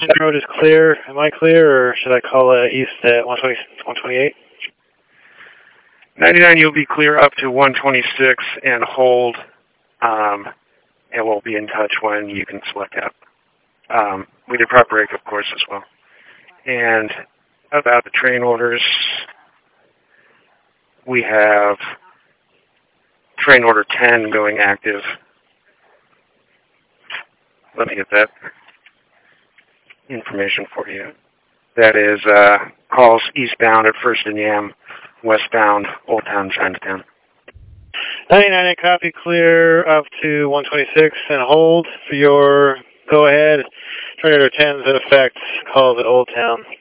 Washington Road is clear. Am I clear, or should I call east at 128? 99, you'll be clear up to 126 and hold, and we'll be in touch when you can select out. We did prop break, of course, as well. And about the train orders, we have train order 10 going active. Let me get that information for you. That is calls eastbound at First and Yam, westbound Old Town, Chinatown. 99, copy, clear up to 126 and hold for your go ahead. Train order 10's in effect, calls at Old Town.